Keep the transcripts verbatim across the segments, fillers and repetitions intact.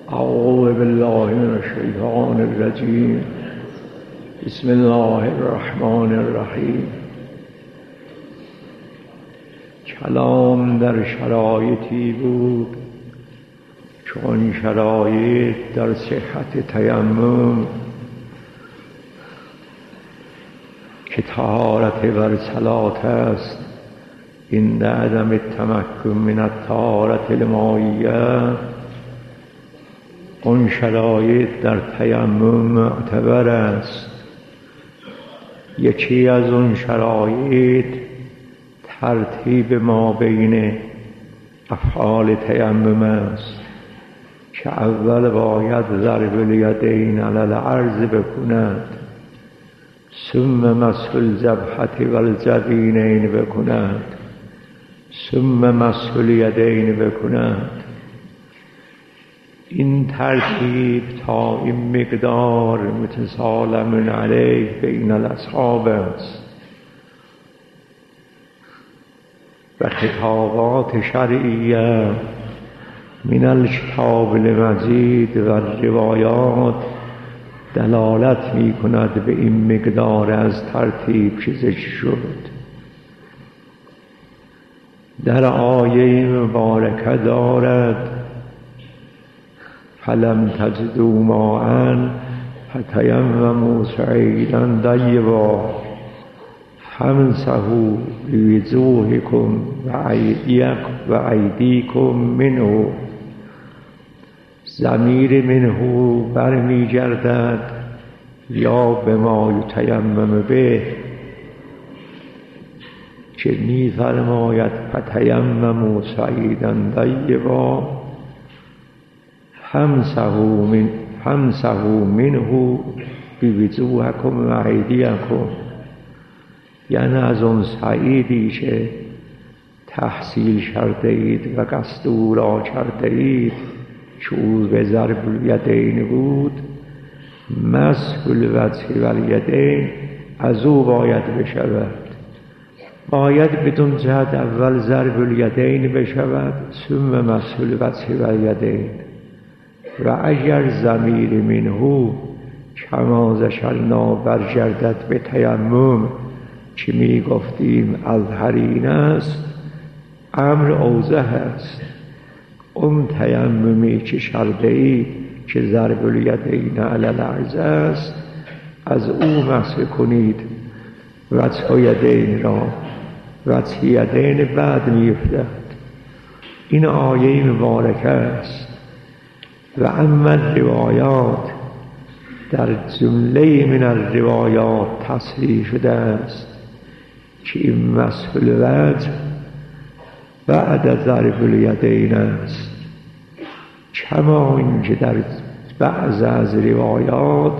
اعوذ بالله من الشیطان الرجیم. بسم الله الرحمن الرحیم. کلام در شرایطی بود چون شرایط در صحت تیمم که طهارت بر صلات است، این عدم التمکن من الطهارت المائیه. اون شرایط در تیمم معتبر است. یکی از اون شرایط ترتیب ما بین افعال تیمم است که اول باید ضرب الیدین علی الارض بکند، ثم مسح الجبهة والجبینین بکند، ثم مسح الیدین بکند. این ترتیب تا این مقدار متسالم علیه بین الاصحاب است و خطابات شرعیه من الکتاب المجید و روایات دلالت می کند به این مقدار از ترتیب که ذکر شد. در آیه مبارکه دارد فلم تجدوا ماء فتیمموا صعیدا طیبا فامسحوا بوجوهکم و ایدیکم منه. ضمیر منه برمیگردد یا به ما یتیمم به که می فرماید فتیمموا صعیدا طیبا فامسحوا من فامسحوا منه بوجوهکم و ایدیکم. یعنی از اون سعیدی که تحصیل کرده اید و قصد او را کرده اید که او به ضرب الیدین بود، مسح الوجه و الیدین از او باید بشود. باید بدون جهت اول ضرب الیدین بشود، ثم مسح الوجه و الیدین. و اگر ضمیر منه کما ذکرنا برگردد به تیمم که می گفتیم اظهرین است، امر اوضح است. اون تیممی که کرده اید که ضرب الیدین علی الارض است، از او مسح کنید وجه یدین را. وجه یدین بعد می افتد. این آیه مبارکه است. و اما روایات، در جمله من الروایات تصریح شده است که این مسح الوجه بعد ضرب الیدین است، کما اینکه در بعض از روایات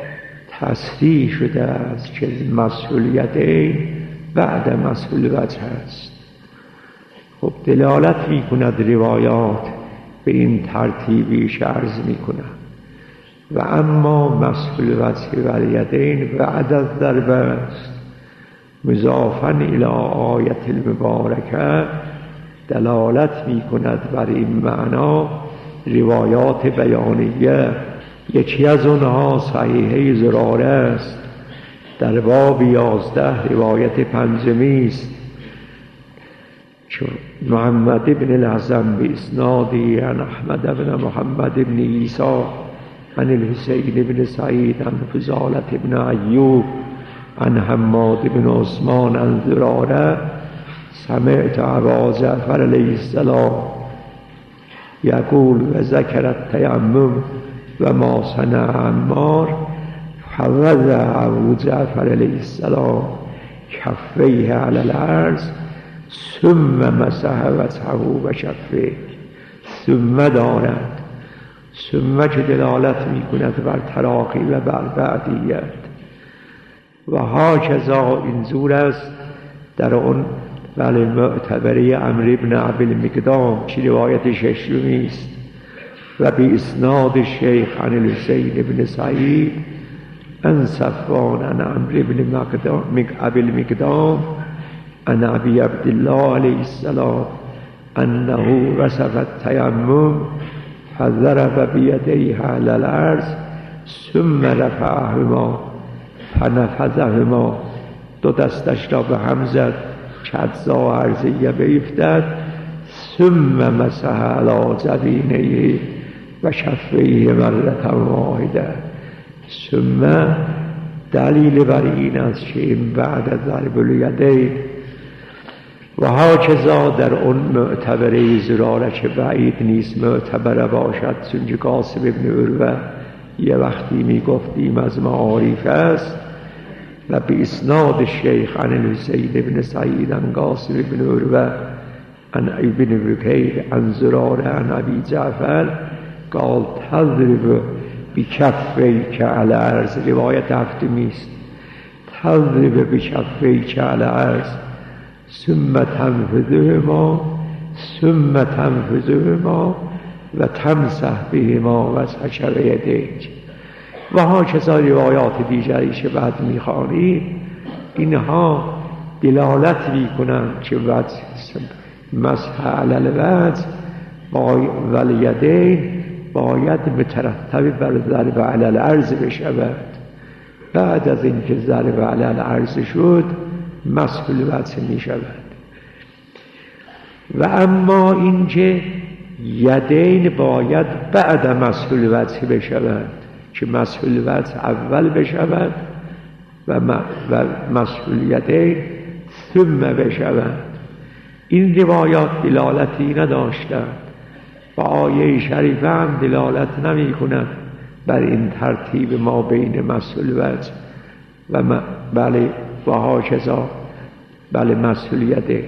تصریح شده است که مسح الیدین بعد مسح الوجه است. خب دلالت می کند روایات به این ترتیبی که عرض می کنم. و اما مسح الوجه و الیدین بعد از ضرب است، مضافاً الی آیت المبارکه دلالت می کند بر این معنا روایات بیانیه. یکی از اونها صحیحه زراره است، در باب یازده روایت پنجمی است که محمد بن الحسن به اسنادی عن احمد بن محمد بن عیسی عن الحسین بن سعید عن فضالة بن ایوب عن حماد بن عثمان عن زراره سمعت ابا جعفر علیه السلام یقول و ذکر التیمم و ما صنع عمار فوضع ابو جعفر علیه السلام کفیه علی الارض ثم مسح وجهه و کفیه. ثم دارد، ثم که دلالت می کند بر تراخی و بر بعدیت. و هاکذا اینجور است در اون بله معتبری عمرو بن ابی المقدام که روایت ششمی است و به اسناد شیخ عن الحسین بن سعید عن صفوان عن عمرو بن ابی المقدام عن ابی عبدالله علیه السلام انه وصف التیمم فضرب بیدیه علی الارض ثم رفعهما فنفذهما، دو دستش را به هم زد که اجزا ارضیه بیفتد. ثم مسح علی جبینه و شفیه مرة واحده. ثم دلیل بر این است که این بعد ضرب الیدین و هاکذا در اون معتبره زراره که بعید نیست معتبره باشد، چون قاسم ابن عروه یه وقتی می گفتیم از معارف است و به اسناد شیخ عن الحسین ابن سعید عن قاسم ابن عروه عن ابن بکیر عن زراره عن ابی جعفر قال تضرب بکفیک علی الارض، روایت هفتمی است. تضرب بکفیک علی الارض ثم تنفذهما ثم تنفذهما و تمسح بهما وجهک و یدیک. و ها کسا روایات دیگری که بعد میخوانید اینها دلالت میکنند که وجه مسح علی الوجه و الیدین باید مترتب بر ضرب علی الارض بشود. بعد از اینکه ضرب علی الارض شد مسح الوجه می شود. و اما اینکه یدین باید بعد مسح الوجه بشود، که مسح الوجه اول بشود و مسح الیدین ثم بشود. این روایات دلالتی نداشتند و آیه شریفه هم دلالت نمی کند بر این ترتیب ما بین مسح الوجه و م... بله و هاکذا بله مسح الیدین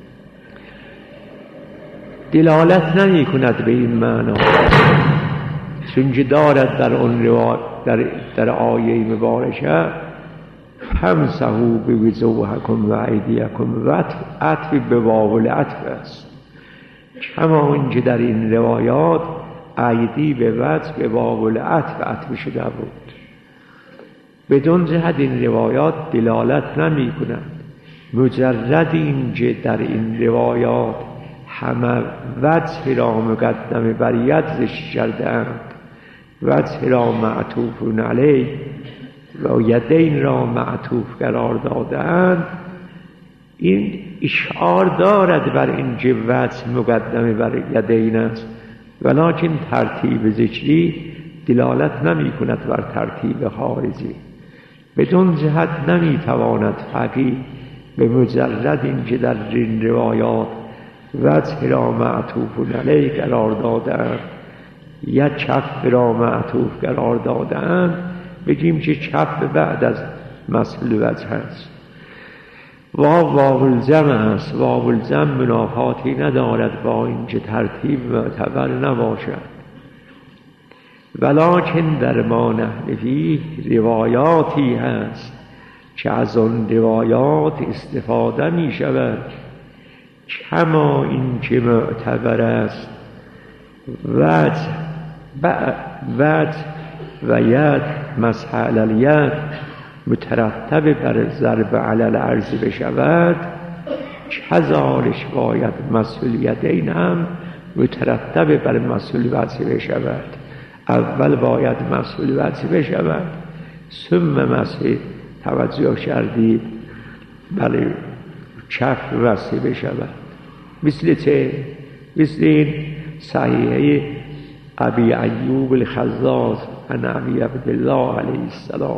دلالت نمی کند به این معنا، چون دارد در اون روایت در, در آیه مبارکه فامسحوا بوجوهکم و ایدیکم و عطف به واو العطف است، کما اینکه در این روایات ایدی به وجه به واو العطف عطف شده بود. بدون جهت این روایات دلالت نمی کنند. مجرد اینکه در این روایات همه وجه را مقدم بر ید ذکر کردند، وجه را معطوف علیه و یدین را معطوف قرار دادند، این اشعار دارد بر این که وجه مقدم بر یدین است، ولکن ترتیب ذکری دلالت نمی کند بر ترتیب خارجی. بدون جهت نمی تواند فقیه به مجرد این که در این روایات وجه را معطوف علیه قرار دادند یا کف را معطوف قرار دادند بگیم که کف بعد از مسح الوجه است. واو واو الجمع است. واو الجمع منافاتی ندارد با اینکه ترتیب معتبر نباشد، ولکن در ما نحن فیه روایاتی هست که از آن روایات استفاده می شود، کما اینکه معتبر است وجه وجه و ید مسح علی الید مترتب بر ضرب علی الارض بشود، کذالک باید مسح الیدین هم مترتب بر مسح الوجه بشود. اول باید مسح الوجه بشود ثم مسح توجه کردید بله کف وجه بشود. مثل چه؟ مثل این صحیحه ابی ایوب الخزاز عن ابی عبدالله علیه السلام،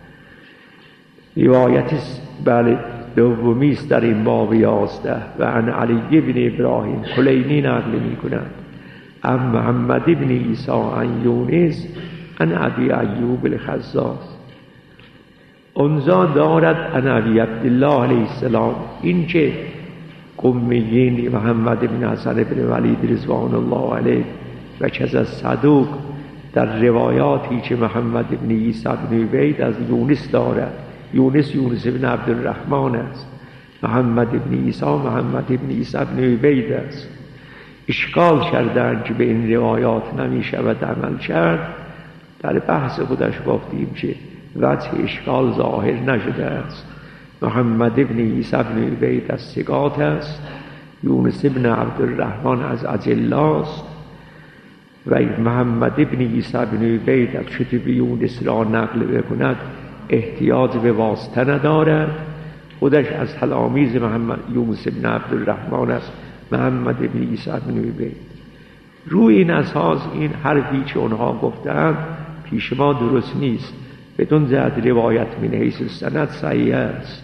روایت بله دومی است در این باب یازده، و عن علی بن ابراهیم کلینی نقل می کند عن محمد بن عیسی عن یونس عن ابی ایوب الخزاز. اونجا دارد عن ابی عبدالله علیه السلام، این که قمیین محمد بن حسن بن ولید رضوان الله علیه و کذا صدوق در روایاتی که محمد بن عیسی بن عبید از یونس دارد، یونس یونس بن عبدالرحمن است، محمد بن عیسی محمد بن عیسی بن عبید است. اشکال کردند که به این روایات نمی شود عمل کرد. در بحث خودش گفتیم که وجه اشکال ظاهر نشده است. محمد بن عیسی بن عبید از ثقات است، یونس بن عبدالرحمن از اجلاست و محمد ابن عیسی بن عبید از شتیبیون را نقل بکند احتیاج به واسطه ندارد، خودش از تلاميذ محمد یونس بن عبدالرحمن است، محمد ابن عیسی بن عبید. روی این اساس این حرفی که اونها گفتند پیش ما درست نیست، بدون زد روایت من حیث السند صحیح است.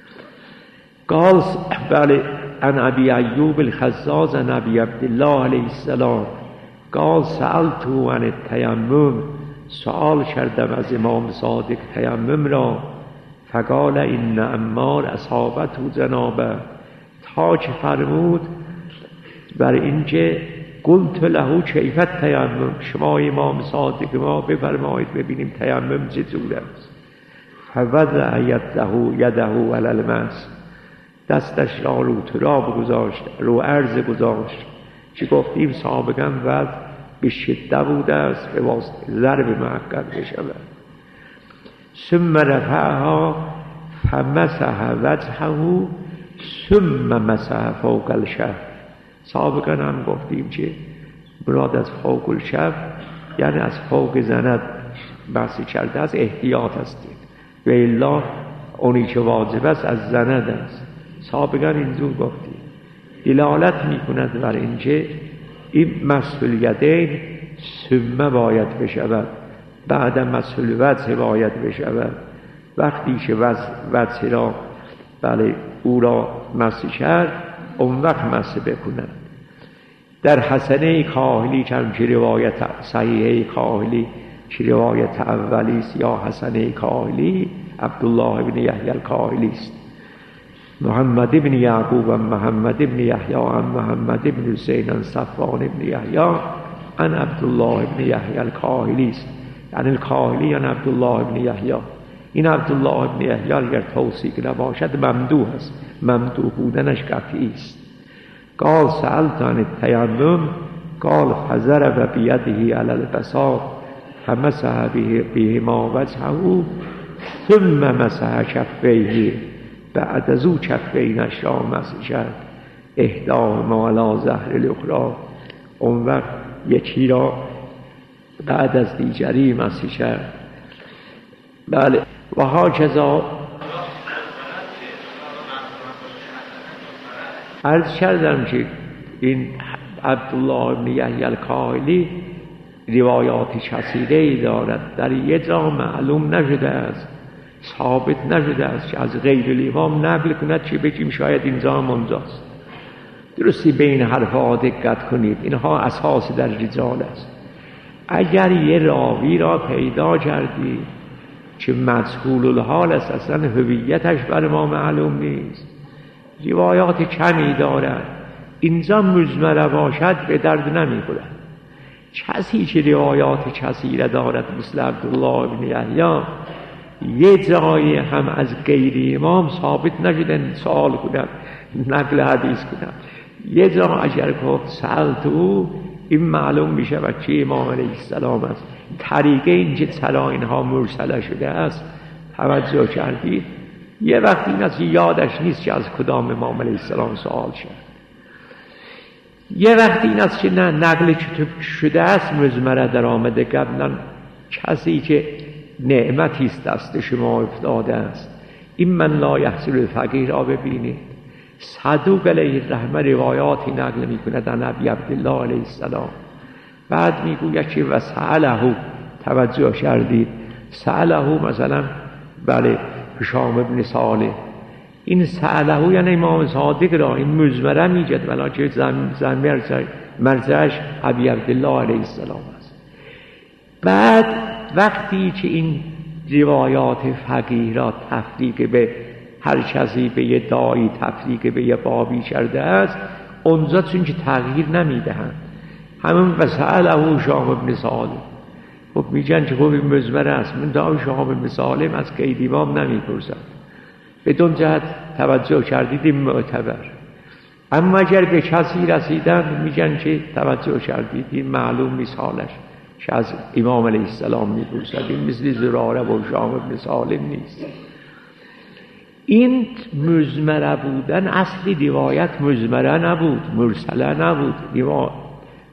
قال بله عن ابی ایوب الخزاز عن ابی عبدالله علیه السلام قال سألته عن التیمم، سؤال کردم از امام صادق تیمم را، فقال ان عمار اصابته جنابه، تا که فرمود بر اینکه قلت له کیف التیمم، شما امام صادق ما بفرمایید ببینیم تیمم چطور است. فوضع یده یده علی المس، دستش را رو تراب گذاشت، رو عرض گذاشت که گفتیم سابقا وضع به شده بوده است به واسطه ضرب معقد بشود. ثم رفعها فمسح وجهه ثم مسح فوق الشف، سابقا هم گفتیم که مراد از فوق الشف یعنی از فوق زند بحثی کرده از احتیاط هستید و الا اونی که واجب است از زند است. سابقا اینجور گفتیم دلالت می کند بر اینکه این مسح الیدین ثم باید بشود، بعد مسح الوجه باید بشود. وقتی که وجه را بله او را مسح کرد اون وقت مسح بکنند. در حسنه کاهلی کم که روایت صحیحه کاهلی که روایت اولی است یا حسنه کاهلی عبدالله بن یحیی الکاهلی است، محمد ابن یعقوب و محمد ابن یحیی و محمد ابن حسین و صفوان ابن یحیی عن عبدالله ابن یحیی الکاهلی است، یعنی الکاهلی عن عبدالله ابن یحیی. این عبدالله ابن یحیی اگر توثیق نباشد ممدوح است، ممدوح بودنش قطعی است. قال سألت عن التیمم قال فضرب بیده علی البساط فمسح بهما وجهه ثم مسح کفیه، بعد از او کفینش را مسح کرد، احداهما علی ظهر الاخری، اون وقت یکی را بعد از دیگری مسح کرد. بله و هاکذا عرض کردم که این عبدالله بن یحیی الکاهلی روایات کثیره‌ای دارد، در یک جا معلوم نشده است، ثابت نشده است که از غیر الامام نقل کند چه بگیم شاید اینجا منجاست. درستی بین حرفها دقت کنید، اینها اساس در رجال است. اگر یه راوی را پیدا کردی که مجهول الحال است، اصلا هویتش بر ما معلوم نیست، روایات کمی دارد، اینجا مجمل باشد به درد نمی خورد. کسی که روایات کثیره دارد مثل عبدالله بن یحیی یه جایی هم از غیر امام ثابت نشدن سوال کنند نقل حدیث کنند. یه جا اگر گفت سألت او، این معلوم میشه و چه امام علیه السلام است. طریقه اینجا چرا اینها مرسله شده است توجه کردید؟ یه وقت این از یادش نیست که از کدام امام علیه السلام سوال شد، یه وقت این است که نه نقل شده است مزمره در آمده قبلا کسی که نعمتی است دست شما افتاده است. این من لا یحصل الفقیر را ببینید، صدوق علیه الرحمه روایاتی نقل می کند عن ابی عبدالله علیه السلام، بعد می گوید که و سأله، توجه کردید سأله مثلا بله هشام ابن صالح، این سأله یعنی امام صادق را این مزمره می جد ولی زمیر مرجعش ابی عبدالله علیه السلام است. بعد وقتی که این روایات فقیه را تفریق به هر کسی به یه دایی تفریق به یه بابی کرده است، اونجا چون که تغییر نمی دهند، همون وسأله هشام ابن صالح، خب میگن که خب این مزمره است، من دا هشام ابن صالح از قید امام نمی پرسد، بدون جهت توجه کردید این معتبر. اما اگر به کسی رسیدن میگن که توجه کردید این معلوم مثالش که از امام علیه السلام میپرسد، این مثل زراره و هشام ابن صالح نیست. این مزمره بودن اصلی روایت مزمره نبود، مرسله نبود،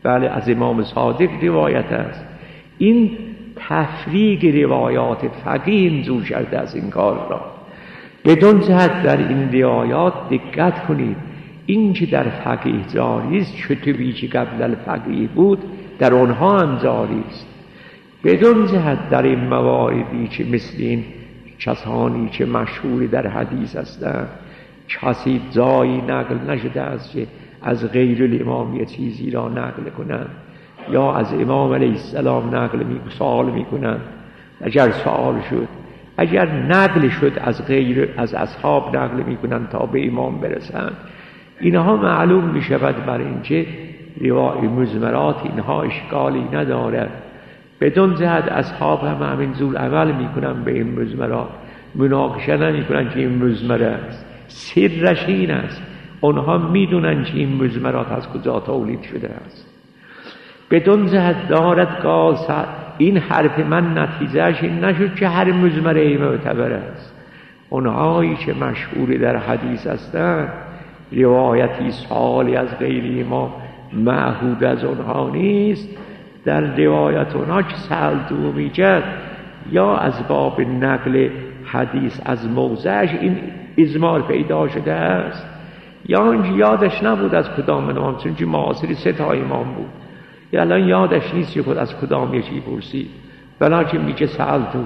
بله از امام صادق روایت است. این تفریق روایات فقیه اینجور کرده از این کار را. بدون جهت در این روایات دقت کنید، این که در فقیه جاری است کتبی که قبل الفقیه بود در آنها هم جاری است. بدون جهت در این مواردی که مثل این کسانی که مشهور در حدیث هستند کسی جایی نقل نشده است که از غیر الامام یه چیزی را نقل کنند یا از امام علیه السلام نقل می سوال میکنند. اگر سوال شد، اگر نقل شد از غیر از اصحاب نقل میکنند تا به امام برسند، اینها معلوم میشود بر اینکه روای مزمرات اینها اشکالی ندارد. بدون جهت اصحاب هم همین زور عمل میکنن به این مزمرات، مناقشه نمیکنن که این مزمره است. سرش این است، اونها میدونن که این مزمرات از کجا تولید شده است. بدون جهت دارد قال این حرف من نتیجهش این نشد که هر مزمره معتبر است. اونهایی که مشهور در حدیث هستند روایتی سالی از غیر ما معهود از اونها نیست. در روایت اونها که سألتو میجد یا از باب نقل حدیث از موضعش این ازمار پیدا شده است، یا اینکه یادش نبود از کدام امام، چون که معاصر سه تا امام بود، یا الان یادش نیست که خود از کدام یکی پرسید، بلکه میگه سألتو.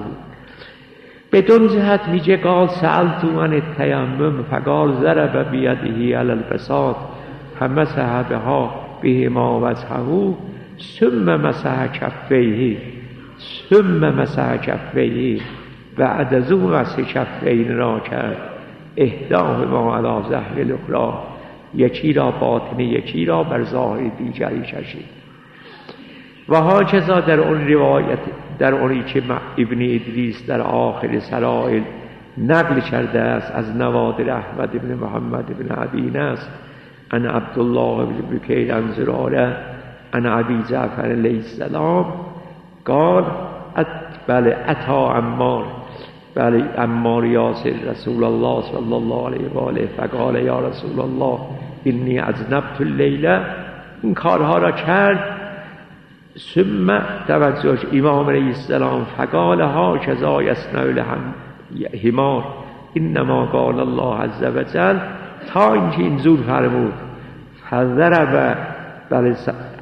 بدون جهت میگه قال سألتو عن التیمم فقال ضرب بیده علی الفساد فمسح بها بهما وجهه ثم مسح کفیه ثم مسح کفیه بعد از او مسح کفین را کرد احداهما علی ظهر الاخری، یکی را باطن یکی را بر ظاهر دیگری کشید. و هاکذا در اون روایت در اونی که ابن ادریس در آخر سرائل نقل کرده است از نوادر احمد بن محمد بن عدین است ان عبدالله بن بکیر عن زراره ان ابی جعفر علیه السلام قال ات بله اتا عمار بله عمار یاسر رسول الله صلی الله علیه و آله فقال یا رسول الله انی اذنبت اللیله، این کارها را کرد. ثم توجه امام علیه السلام فقال هاکذا یصنع الحمار انما قال الله عز وجل، تا اینکه اینجور فرمود فضرب بل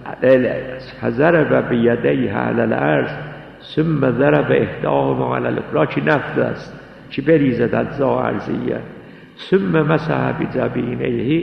فضرب بیدیه علی الارض ثم ضرب احداهما علی الاخری، که نفذ است که بریزد اجزا ارضیه، ثم مسح بجبینیه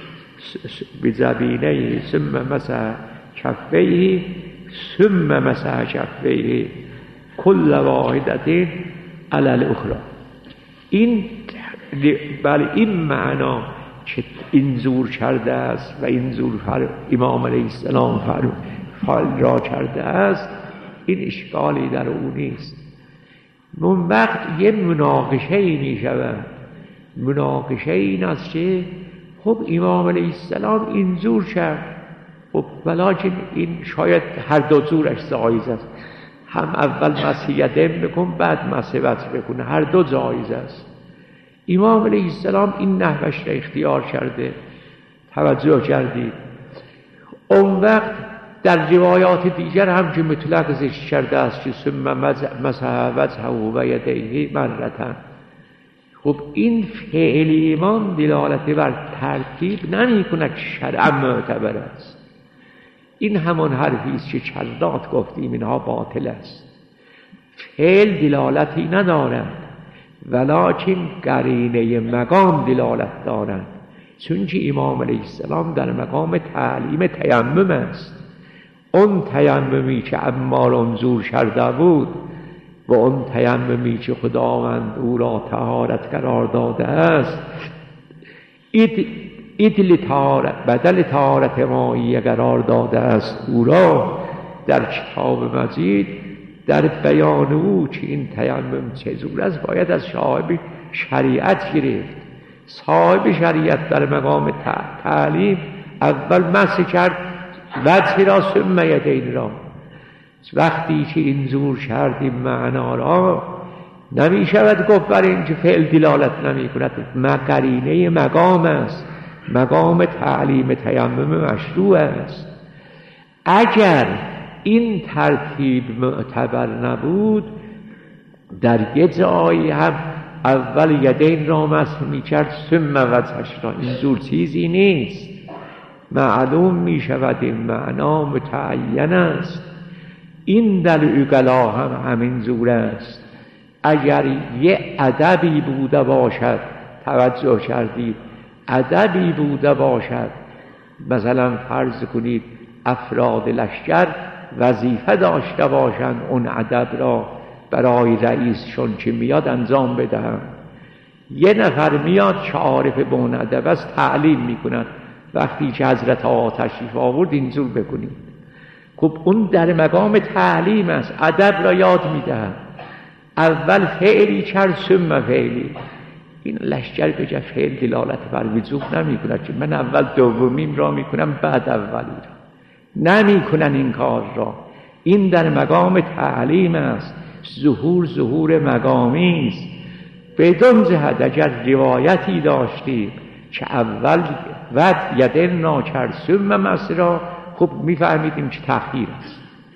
بجبینیه ثم مسح کفیه ثم مسح کفیه کل واحدة علی الاخری. این بله این معنا که این زور کرده است و این زور امام علیه السلام فعل را کرده است، این اشکالی در او نیست. اون وقت یه مناقشه ای می شود. مناقشه این است که خب امام علیه السلام این زور کرد، خب ولیکن این شاید هر دو زورش جایز است، هم اول مسح یدین بکن بعد مسح وجه بکن، هر دو جایز است. امام علیه السلام این نحوش را اختیار کرده، توجه کردید. اون وقت در روایات دیگر هم که مطلق ذکر کرده است که ثم مسح وجهه و یدیه مرتين، خب این فعل امام دلالت بر ترتیب نمی کند که شرعا معتبر است. این همان حرفی است که چرات گفتیم اینها باطل است. فعل دلالتی ندارد ولکن قرینه مقام دلالت دارد، چون که امام علیه السلام در مقام تعلیم تیمم است. اون تیممی که عمار انظور کرده بود و اون تیممی که خداوند او را طهارت قرار داده است، ایدل طهارت بدل طهارت مایی قرار داده است او را در کتاب مجید. در بیان او که این تیمم چجور است باید از صاحب شریعت گرفت. صاحب شریعت در مقام تعلیم اول مسح کرد وجه را ثم یدین را. وقتی که این زور کردیم معنا را نمی شود گفت بر این که فعل دلالت نمی کند، قرینه مقام است. مقام تعلیم تیمم مشروع است. اگر این ترتیب معتبر نبود در یه جایی هم اول یدین را مسح میکرد ثم وجهش را. این زور چیزی نیست، معلوم میشود این معنا متعین است. این در عقلا هم همین زور است. اگر یه ادبی بوده باشد، توجه کردید، ادبی بوده باشد، مثلا فرض کنید افراد لشکر وظیفه داشته باشند اون ادب را برای رئیسشون که میاد انجام بدهند. یه نفر میاد که عارف به اون ادب است تعلیم میکنند، وقتی که حضرت آقا تشریف آورد اینجور بکنید. خب اون در مقام تعلیم است، ادب را یاد میدهند. اول فعلی کرد ثم فعلی. این لشکر بجا فعل دلالت بر وجوب نمی کند که من اول دومیم را میکنم بعد اولی را، نمی کنن این کار را. این در مقام تعلیم است. ظهور ظهور مقامی است. بدون جهت اگر روایتی داشتیم که اول ود یدن ناکر ثم مسح را، خب میفهمیدیم که تأخیر است.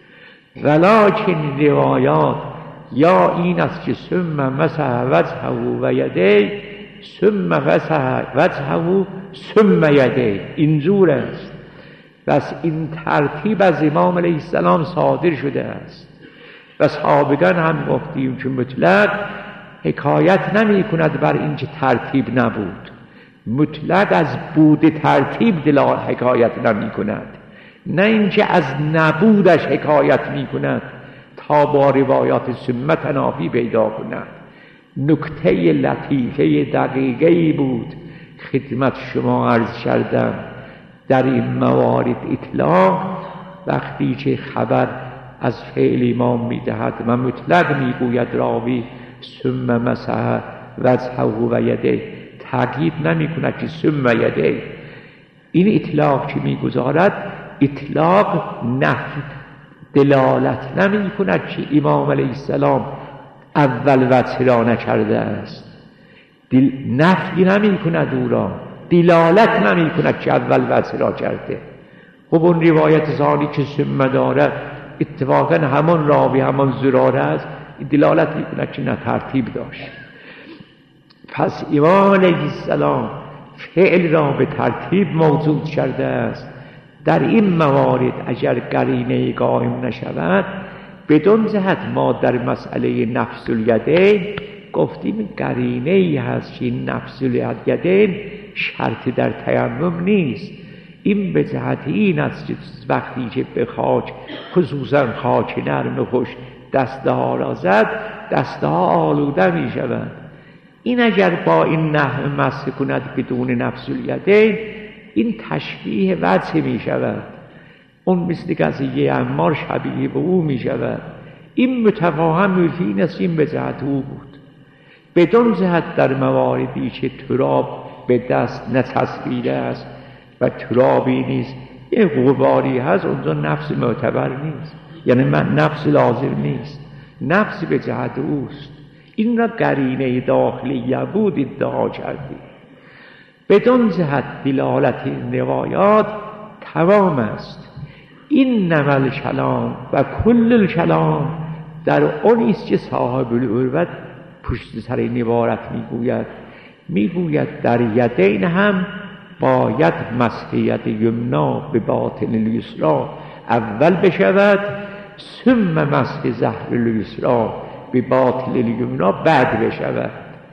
ولکن روایات یا این است که ثم مسح وجهه و یدیه ثم مسح وجهه ثم یدیه، اینجور است. بس این ترتیب از امام علیه السلام صادر شده است و صحابگان هم گفتیم که مطلق حکایت نمی کند بر این که ترتیب نبود. مطلق از بود ترتیب دلال حکایت نمی کند، نه اینکه از نبودش حکایت می کند تا با روایات ثم تنافی پیدا کند. نکته لطیفه دقیقی بود خدمت شما عرض کردم. در این موارد اطلاق وقتی که خبر از فعل امام میدهد و مطلق میگوید راوی ثم مسح وجهه و یدیه، تاکید نمی کند که ثم یدیه. این اطلاق که میگذارد اطلاق نفی دلالت نمی کند که امام علیه السلام اول وجه را نکرده است. دل نفی نمی کند او را، دلالت نمی کند که اول وجه را کرده. خب اون روایت ثانی که ثم دارد اتفاقا همان راوی همان زراره است، دلالت می کند که نه ترتیب داشت. پس امام علیه السلام فعل را به ترتیب موجود کرده است. در این موارد اگر قرینه قائم نشود، بدون جهت ما در مسئله نفس الیدین گفتیم قرینه ای هست که نفس الیدین شرط در تیمم نیست. این به جهت این است که وقتی که به خاک، خصوصا خاک نرم خوش، دسته ها را زد، دسته ها آلوده می شود. این اگر با این نحو مسح کند بدون نفس الیدین، این تشبیه وجه می شود. اون مثل قضیه عمار شبیه به او می شود. این متفاهم می‌فین است این به جهت او بود. بدون جهت در مواردی که تراب به دست نچسبیده است و ترابی نیست، یه غباری هست، اونجا نفس معتبر نیست، یعنی من نفس لازم نیست، نفس به جهت اوست. این را قرینه داخلی بود ادعا کردی. بدون جهت دلالت روایات تمام است. این نمل کلام و کل الکلام در اون است که صاحب العروت پشت سر این عبارت میگوید میگوید در یدین هم باید مسح ید یمنا به باطن الیسرا اول بشود، ثم مسح ظهر الیسرا به باطن الیمنا بعد بشود.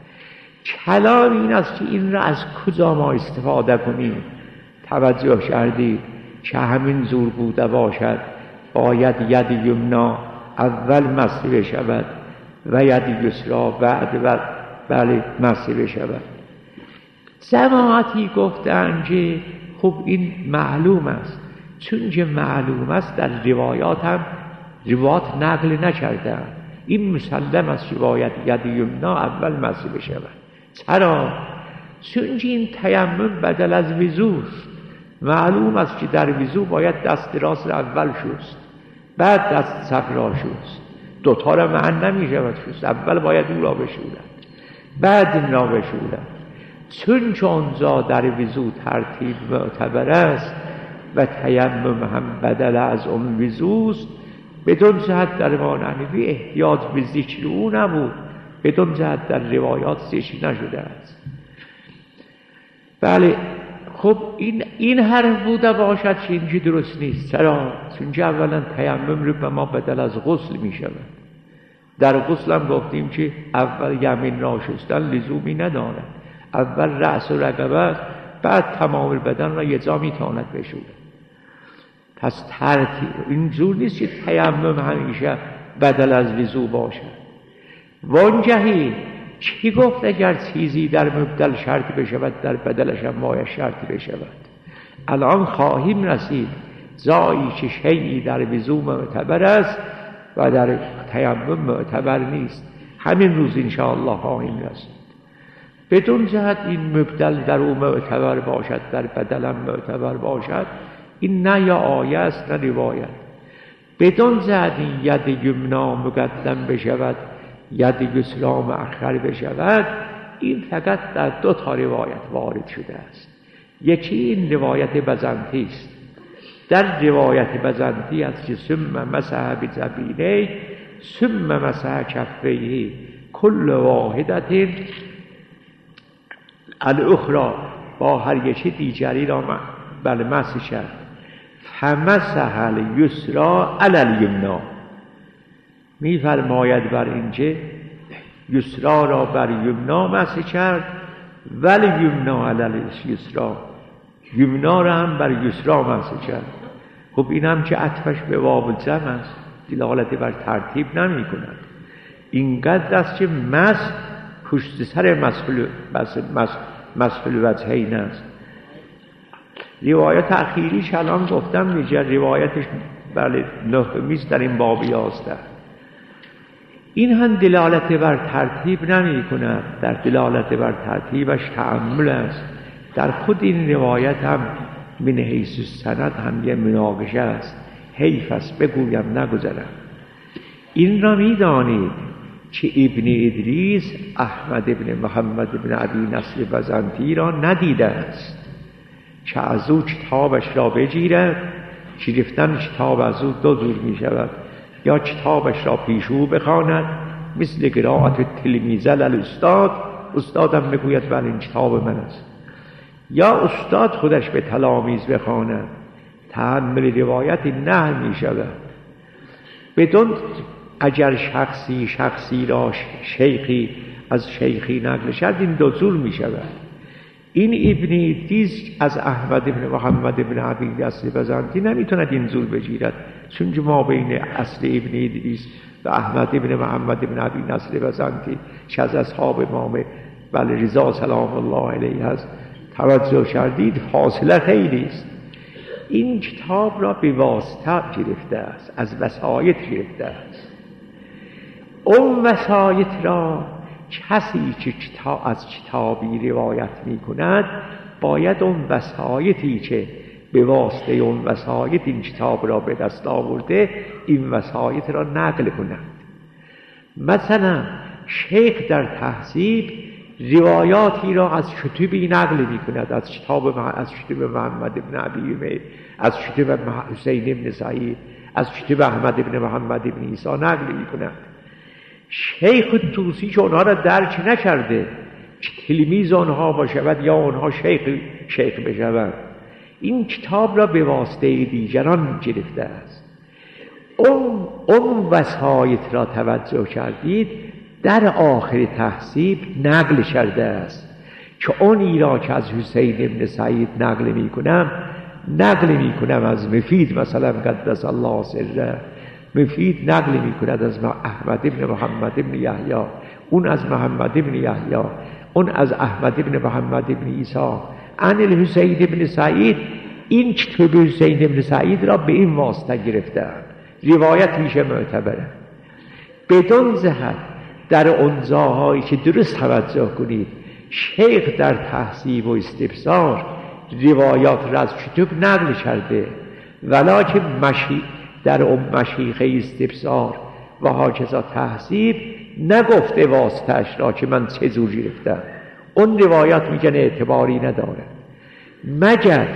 کلام این است که این را از کجا ما استفاده کنیم. توجه کردید که همین زور بوده باشد باید ید یمنا اول مسح بشود و ید یسرا بعد و بله مسح بشود. جماعتی گفتند که خب این معلوم است، چون که معلوم است در روایات هم روایات نقل نکردند. این مسلم است که باید ید یمنا اول مسح بشود. چرا؟ چون که این تیمم بدل از وضوست. معلوم است که در وضو باید دست راست را اول شست، بعد دست چپ را شست. دوتا را معن نمی شود شست، اول باید او را بشورد بعد این را بشورد. چون که اونجا در وضو ترتیب معتبر است، و تیمم هم بدل از اون وضوست، بدون جهت در ما نحوی احتیاط به ذکر او نبود، بدون جهت در روایات ذکر نشده است. بله خب این این حرف بوده باشد که اینجا درست نیست. چرا؟ چون که اولا تیمم رو به ما بدل از غسل می شود. در غسل هم گفتیم که اول یمین را شستن لزومی ندارد، اول رأس و رقبه، بعد تمام بدن را یه جا می تواند بشورد. پس ترتیب اینجور نیست که تیمم همیشه بدل از وضو باشد. وانجهی چی گفت اگر چیزی در مبدل شرط بشود در بدلش هم باید شرط بشود؟ الان خواهیم رسید جایی که شیئی در وضو معتبر است و در تیمم معتبر نیست. همین روز انشاءالله خواهیم رسید. بدون جهت این مبدل در او معتبر باشد در بدلم معتبر باشد، این نه یا آیه است نه روایت. بدون جهت این ید یمنا مقدم بشود ید یسرا مؤخر بشود، این فقط در دو تا روایت وارد شده است. یکی این روایت بزنطی است. در روایت بزنطی است که ثم مسح بجبینه ثم مسح کفیه کل واحدت الاخرى، با هر یکی دیگری را بل مسح کرد. فمسح الیسرا علی الیمنا، می فرماید بر اینجا یسرا را بر یمنا مسح کرد ولی یمنا علی الیسرا، یمنا را هم بر یسرا مسح کرد. خب این هم که عطفش به واو الجمع است، دلالت بر ترتیب نمی کند. اینقدر است که مسح پشت سر مسح الوجهین است. روایت اخیریش الان گفتم دیگر، روایتش بله نهمیست در این باب یازده. این هم دلالت بر ترتیب نمی کند، در دلالت بر ترتیبش تأمل است. در خود این روایت هم من حیث السند هم یه مناقشه است، حیف است بگویم نگذرم. این را می دانید که ابن ادریس احمد ابن محمد ابن ابی نصر بزنطی را ندیده است که از او کتابش را بگیرد. گرفتن کتاب از او دو جور می شود، یا کتابش را پیش او بخواند مثل قرائت تلمیذ الاستاد، استادم بگوید بله این کتاب من است، یا استاد خودش به تلامیذ بخواند. تحمل روایت نه می شود. بدون اگر شخصی شخصی را شیخی از شیخی نقل شد این دو جور می شود. این ابن ادریس از احمد ابن محمد ابن ابی نصر بزنطی نمیتوند این جور بگیرد، چون ما بین اصل ابن ادریس و احمد ابن محمد ابن ابی نصر بزنطی که از اصحاب امام بله رضا سلام الله علیه است توجه کردید فاصله خیلی است. این کتاب را به واسطه گرفته است، از وسایط گرفته است. اون وسایط را کسی که کتاب از کتابی روایت می کند باید اون وسایطی که به واسطه اون وسایط این کتاب را به دست آورده این وسایط را نقل کند. مثلا شیخ در تهذیب روایاتی را از کتبی نقل می کند، از کتاب از کتب محمد ابن ابی، از کتب حسین ابن سعید، از کتب احمد ابن محمد ابن عیسی نقل می کند. شیخ توسی که اونها را درک نکرده که تلمیذ آنها باشد یا آنها شیخ شیخ بشود، این کتاب را به واسطه دیگران گرفته است. اون اون وسایط را توجه کردید در آخر تهذیب نقل کرده است که اونی را که از حسین ابن سعید نقل می کنم نقل می کنم از مفید، مثلا قدس الله سره، مفید نقل می کند از احمد ابن محمد ابن یحیی، اون از محمد ابن یحیی، اون از احمد ابن محمد ابن عیسی، عن الحسین ابن سعید. این کتاب حسین ابن سعید را به این واسطه گرفتند، روایت میشه معتبره. بدون زهد در اون جاهایی که درست توجه کنید شیخ در تهذیب و استبصار روایات را از کتب نقل کرده، ولکن مشی در اون مشیخه استبصار و هاکذا تهذیب نگفته واسطش را که من چه جور گرفتم. اون روایات میگن اعتباری نداره مگر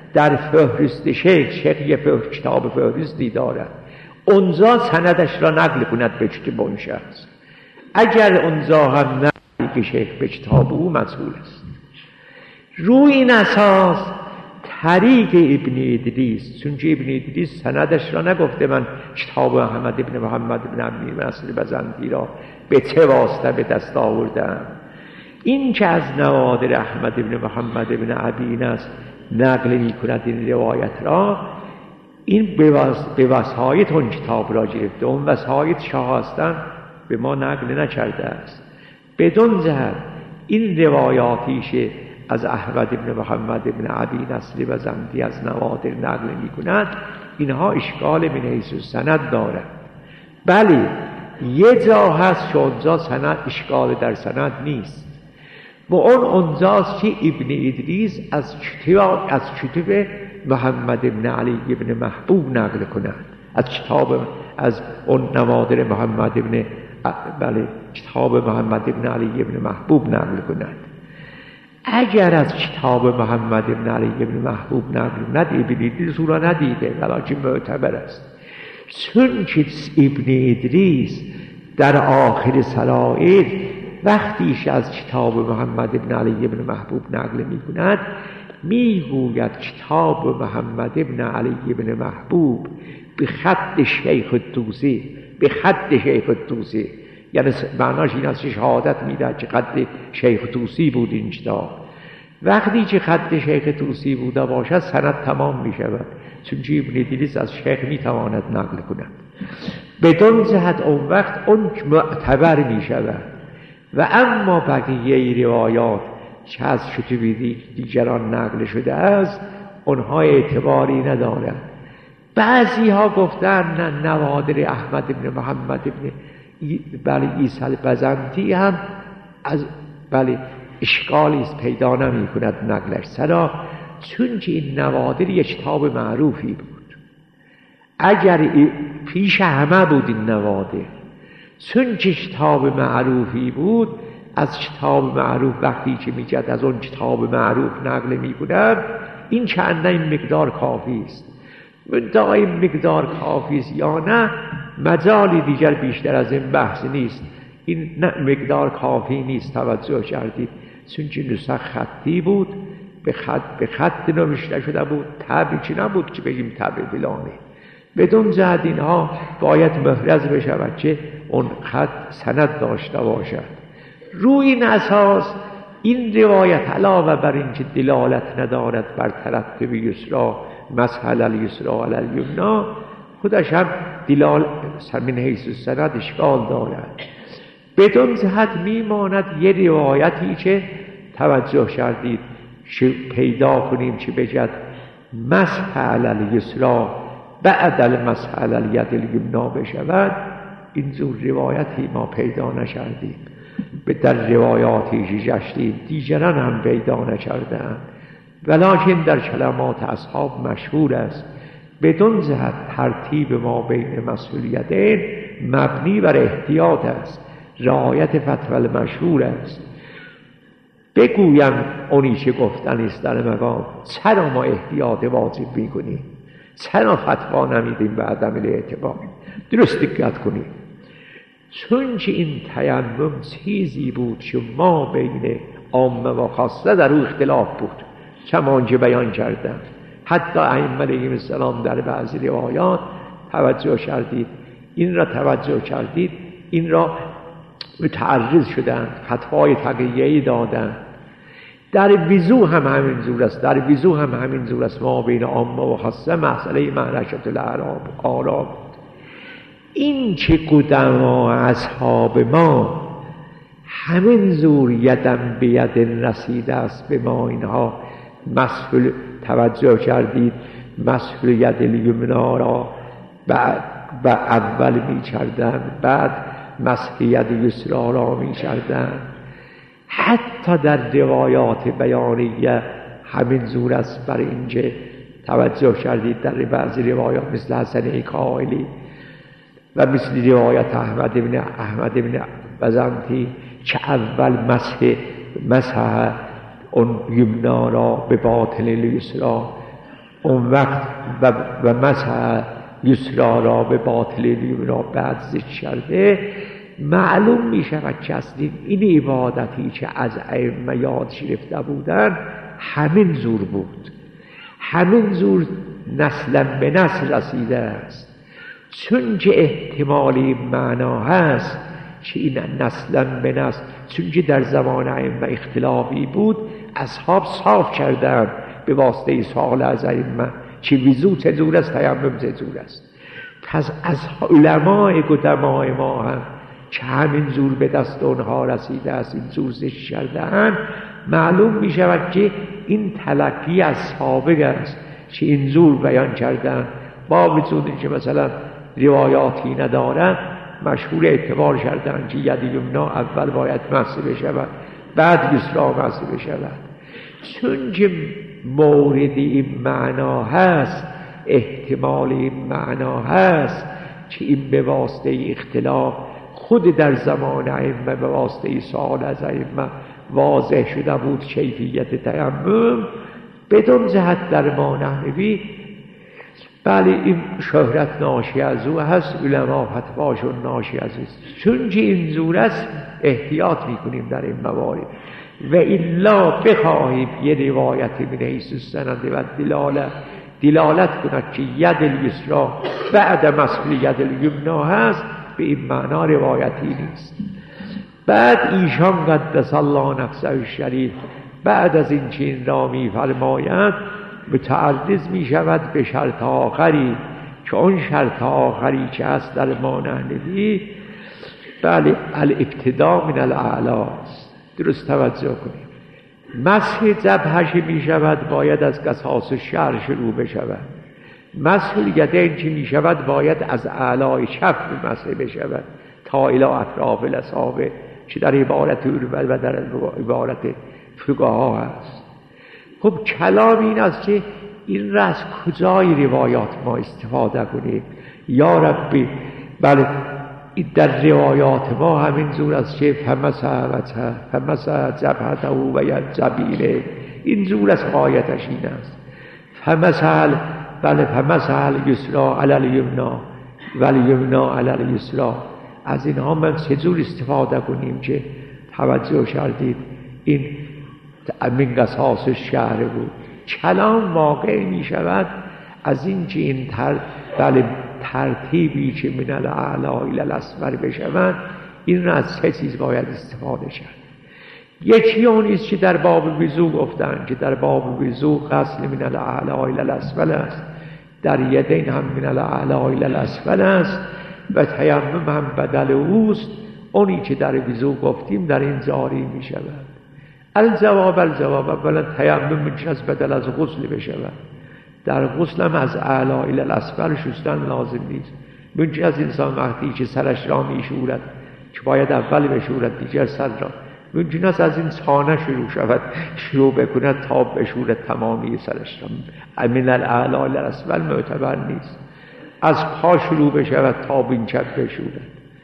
در فهرست شیخ شیخ یه فهرست کتاب فهرستی دارد، اونجا سندش را نقل کند به کتاب اون شخص. اگر اونجا هم نقلی که شیخ به کتاب او مسئول است، روی این اساس طریق ابن ادریس، چون ابن ادریس سندش را نگفته من کتاب احمد ابن محمد ابن عبی نصر بزنتی را به چه واسطه به دست آوردم، این که از نوادر احمد ابن محمد ابن عبی نصر نقل می کند این روایت را، این به وسایط اون کتاب را گرفته، اون وسایط شاه هستن به ما نقل نکرده است. بدون جهت این روایاتیشه از احمد ابن محمد ابن عبی نصر بزنتی از نوادر نقل می کند، اینها اشکال من حیث سند دارد. بله یه جا هست که اونجا سند اشکال در سند نیست، و اون اونجاست که ابن ادریس از کتاب از کتاب محمد ابن علی ابن محبوب نقل کند، از کتاب از اون نوادر محمد ابن بله کتاب محمد ابن علی ابن محبوب نقل کند. اگر از کتاب محمد ابن علی ابن محبوب نقل کند، ابن ادریس او را ندیده ولیکن معتبر است، چون که ابن ادریس در آخر سرائر وقتیش از کتاب محمد ابن علی ابن محبوب نقل می کند، می گوید کتاب محمد ابن علی ابن محبوب به خط شیخ الطوسی، به خط شیخ الطوسی، یعنی معناش این است که شهادت میده که خط شیخ طوسی بود این کتاب. وقتی که خط شیخ طوسی بوده باشد سند تمام می شود، چون که ابن ادریس از شیخ می تواند نقل کند. بدون جهت اون وقت اون معتبر می شود. و اما بقیه روایات که از کتب دیگران نقل شده است اونها اعتباری ندارند. بعضی ها گفتن نه نوادر احمد ابن محمد ابن بله عیسی البزنتی هم از بله اشکالی است پیدا نمی کند نقلش. چرا؟ چون که این نوادر یک کتاب معروفی بود، اگر پیش همه بود این نوادر، چون که کتاب معروفی بود از کتاب معروف وقتی که میگد از اون کتاب معروف نقل میکنم، این چند این مقدار کافی است. دائم مقدار کافی است یا نه مجالی دیگر بیشتر از این بحث نیست. این نه مقدار کافی نیست، توجه کردید، چون که نسخ خطی بود، به خط به خط نوشته شده بود، طبعی نبود که بگیم طبع فلانه. بدون جهت اینها باید محرز بشود که اون خط سند داشته باشد. روی این اساس این روایت علاوه بر این که دلالت ندارد بر ترتب یسرا مسحل الیسرا علی الیمنا، خودش هم دلال من حیث سند اشکال دارد. بدون جهت میماند یه روایتی که توجه کردید پیدا کنیم که بجد مسحل الیسرا بعد المسحل الید الیمنا بشود، اینجور روایتی ما پیدا نکردیم. به در روایاتی که گشتیم دیگران هم پیدا نکردند، ولکن در کلمات اصحاب مشهور است. بدون جهت ترتیب ما بین مسئولیتین مبنی بر احتیاط است، رعایت فتوی المشهور است. بگویم اونی که گفتن است در مقام، چرا ما احتیاط واجب میکنیم؟ چرا فتوا نمیدیم به عدم الاعتبار؟ درست دقت کنیم، چون که این تیمم چیزی بود که ما بین عامه و خاصه در او اختلاف بود، چمان که بیان کردم. حتی ائمه علیهم السلام در بعضی روایات توجه کردید این را توجه کردید این را متعرض شدند، فتوای تقیه‌ای دادند. در وضو هم همین جور است، در وضو هم همین جور است. ما بین عامه و خاصه مسئله معرکت الاعراب آرا بود. این که قدما اصحاب ما همین زور یدم به ید رسیده است به ما، اینها مسئول توجه کردید مسئول ید الیمنا را بعد و اول می کردن، بعد مسئول ید یسرا را می کردن. حتی در روایات بیانیه همین زور است. برای اینکه توجه کردید در بعضی روایات مثل حسن کائلی و مثل روایت احمد ابن احمد ابن بزنتی که اول مسح مسح اون یمنا را به باطن الیسرا اون وقت و, و مسح یسرا را به باطل الیمنا بعد ذکر کرده، معلوم می شود که اصلا این عبادتی که از ائمه یاد گرفته بودن همین زور بود، همین زور نسلا به نسل رسیده است. چون که احتمال این معنا هست که این نسلا به نسل، چون که در زمان ائمه اختلافی بود، اصحاب صاف کردند به واسطه سوال از ائمه که وضو چطور است، تیمم چطور است. پس از علمای قدمای ما هم که همین زور به دست اونها رسیده است، این زور ذکر کرده‌اند، معلوم می شود که این تلقی از سابق است که این زور بیان کردن، با وجود اینکه مثلا روایاتی ندارن، مشهور اعتبار کردن که ید یمنا اول باید مسح بشود بعد یسرا مسح بشود. چون که مورد این معنا هست، احتمال این معنا هست که این به واسطه اختلاف خود در زمان ائمه به واسطه سوال از ائمه واضح شده بود کیفیت تیمم، بدون جهت در ما نحوی بله این شهرت ناشی از او هست، علما فتواشون ناشی از است. چون که این زور است احتیاط میکنیم در این موارد، و الا بخواهیم یه روایت من حیث السند و دلالت دلالت کند که ید الیسرا بعد مسح ید الیمنا هست، به این معنا روایتی نیست. بعد ایشان قدس الله نفسه الشریف بعد از این که این را می فرماید متعرض می شود به شرط آخری که اون شرط آخری که هست در ما نحنفی بله الابتداء من الاعلی، درست توجه کنیم. مسح جبهش می شود باید از قصاص شعر شروع بشود، مسح الیدین که می شود باید از اعلای کف مسح بشود تا الی اطراف الاصابع که در عبارت و در عبارت فقها هست. خب کلام این است که این را از کجای روایات ما استفاده کنیم؟ یا ربی بله در روایات ما همین زور است که فمسح وجهه فمسح جبهته و یجبیله، این زور از آیتش این است. فمسح بله فمسح الیسرا علی الیمنا و الیمنا علی الیسرا. از اینها من چجور استفاده کنیم که توجه کردید این من قصاص شعر بود؟ کلام واقع می شود از این که این تر بله ترتیبی که من الاعلی الی الاسفل بشود، این را از سه چیز باید استفاده کرد. یکی اونیست که در باب وضو گفتن که در باب وضو غسل من الاعلی الی الاسفل است، در یدین هم من الاعلی الی الاسفل است و تیمم هم بدل اوست. اونی که در وضو گفتیم در این جاری می شود. الجواب الجواب اولا تیمم من از بدل از غسل بشود، در غسل هم از اعلی الی الاسفل شستن لازم نیست. منچه از انسان وقتی که سرش را می شورد که باید اول بشورد دیگر سر را، ممکن است از این چانه شروع شود شروع بکند تا بشورد تمامی سرش را. من الاعلی الی الاسفل معتبر نیست. از پا شروع بشود تا بینچت بشورد،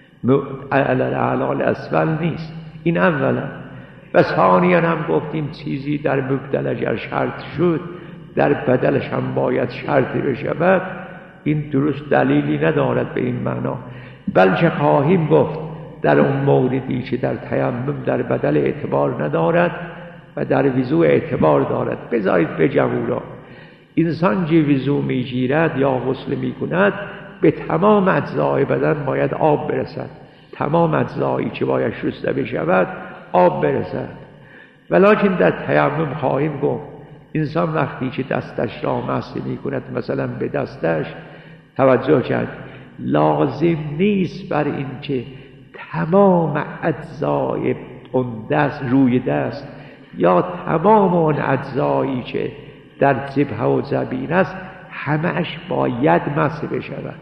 الاعلی الی الاسفل نیست. این اولا. و ثانیاً هم گفتیم چیزی در مبدل اگر شرط شد در بدلش هم باید شرطی بشود. این درست دلیلی ندارد به این معنا، بلکه خواهیم گفت در اون موردی که در تیمم در بدل اعتبار ندارد و در وضو اعتبار دارد. بذارید به جمورا انسان که وضو میگیرد یا غسل میکند به تمام اجزای بدن باید آب برسد، تمام اجزایی که باید شسته بشود آب برسد. ولکن در تیمم خواهیم گفت انسان وقتی که دستش را مسح میکند مثلا به دستش توجه کرد، لازم نیست بر این که تمام اجزای اون دست روی دست یا تمام اون اجزایی که در جبهه و جبین است همه‌اش باید مسح بشود.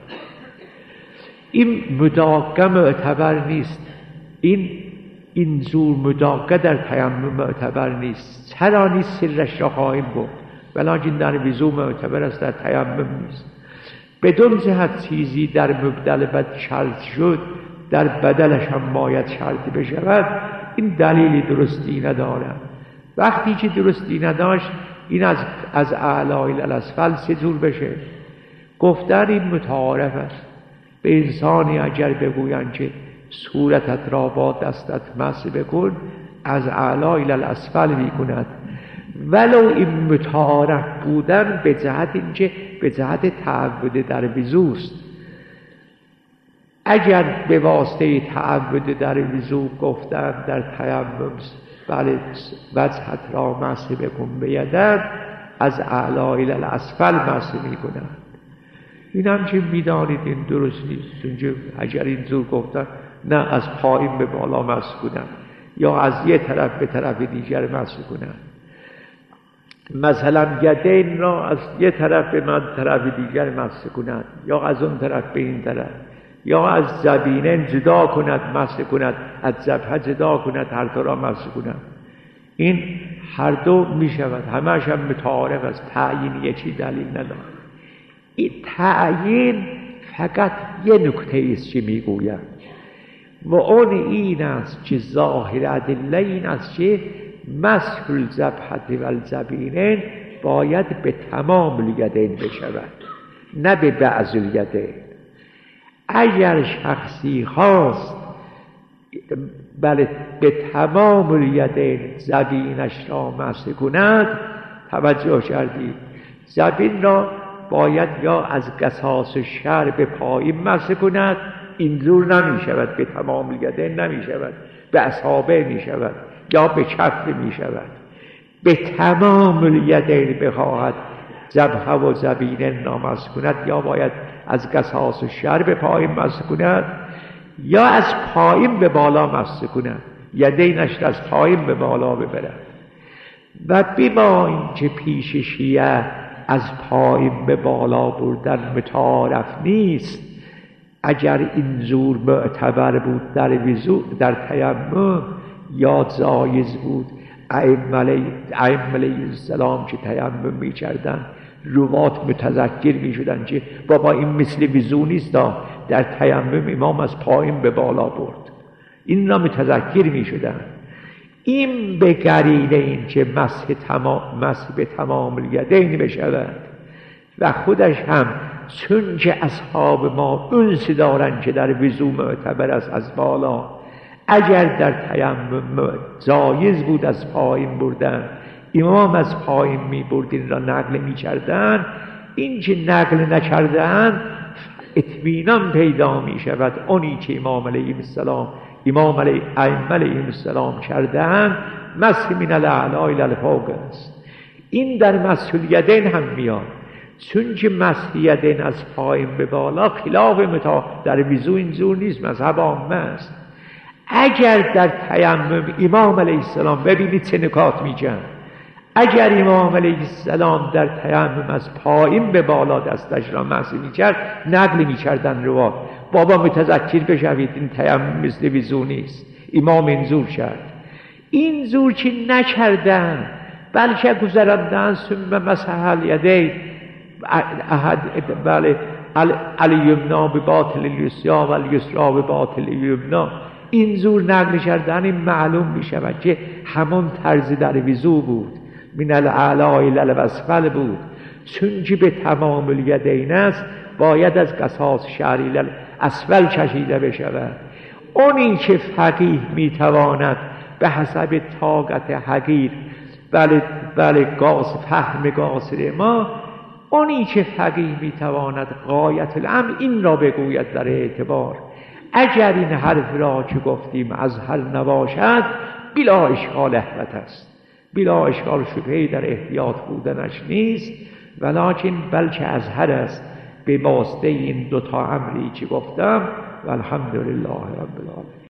این مداقه معتبر نیست، این این زور مداقه در تیمم معتبر نیست. چرا نیست سرش را خواهیم گفت، ولکن در وضو معتبر است، در تیمم نیست. بدون جهت چیزی در مبدل بد شرط شد در بدلش هم باید شرطی بشود، این دلیلی درستی ندارد. وقتی که درستی نداشت این از از اعلی الی الاسفل سه جور بشه. گفتن این متعارف است. به انسانی اگر بگویند که صورتت را با دستت مسح بکن، از اعلی الی الاسفل میکند. ولو این متعارف بودن به جهت اینکه به جهت تعبد در وضوست. اگر به واسطه تعبد در وضو گفتن در تیمم بله وجهت را مسح بکن بیدن، از اعلی الی الاسفل مسح میکنن. این هم که میدانید این درست نیست. چون اگر این زور گفتن نه از پایین به بالا مسح کنن یا از یه طرف به طرف دیگر مسح کنن، مثلا یدین را از یه طرف به من طرف دیگر مسح کنند یا از اون طرف به این طرف، یا از زبینه جدا کند مسح کند، از جبهه جدا کند هر طرف را مسح کند. این هر دو می شود، همه‌اش هم متعارف است. تعیین یکی دلیل ندارد. این تعیین فقط یه نکته است که می گوید و اون این است که ظاهر ادله این است که مسح الجبهة و الجبینین باید به تمام الیدین بشود، نه به بعض الیدین. اگر شخصی خواست بله به تمام الیدین زبینش را مسح کند، توجه کردید زبین را باید یا از قصاص شعر به پایین مسح کند، اینجور نمی شود، به تمام الیدین نمی شود، به اصابع می شود یا به کف می شود. به تمام الیدین بخواهد جبهه و زبینه نامسح کند، یا باید از قصاص شعر به پایین مسح کند یا از پایین به بالا مسح کند، یدینش از پایین به بالا ببرد. و بما اینکه پیش شیعه از پایین به بالا بردن متعارف نیست، اگر این زور معتبر بود در وضو در تیمم یا جایز بود، ائمه علیهم السلام که تیمم می‌کردند روات متذکر می‌شدند که بابا این مثل وضو نیست، در تیمم امام از پایین به بالا برد، این را متذکر می‌شدند. این به قرینه این که مسح تمام مسح به تمام الیدین بشود و خودش هم چون که اصحاب ما انس دارند که در وضو معتبر است از بالا، اگر در تیمم جایز بود از پایین بردن، امام از پایین می برد، این را نقل می کردن. این که نقل نکردن اطمینان پیدا می شود اونی که امام علیه السلام امام علیه علیه السلام کردن مسح من الاعلی الی الفوق است. این در مسح الیدین هم میاد، چون که مسح یدین از پایین به بالا خلاف متا در وضو اینجور نیست، مذهب عامه است. اگر در تیمم امام علیه السلام ببینید چه نکات میگن، اگر امام علیه السلام در تیمم از پایین به بالا دستش را مسح میکرد، نقل میکردن روات بابا متذکر بشوید این تیمم مثل وضو نیست، امام اینجور کرد. این زور که نکردن بلکه گذراندن ثم مسح الیدین احد بله الیمنا به باطل الیسرا و الیسرا به باطل الیمنا، این زور نقل کردن این معلوم می شود که همون طرز در وضو بود، من الاعلی الی الاسفل بود. چون که به تمام الیدین است باید از قصاص شعر الی الاسفل کشیده بشود. اونی که فقیه می تواند به حسب طاقت حقیر بله بله قاص فهم قاصر ما، اونی که فقیه می تواند غایت الامر این را بگوید در اعتبار. اگر این حرف را که گفتیم از هر نباشد بلا اشکال احوت است، بلا اشکال شبهی در احتیاط بودنش نیست، ولکن بلکه از هر است به واسطه این دوتا امری که گفتم. و الحمدلله رب العالمین.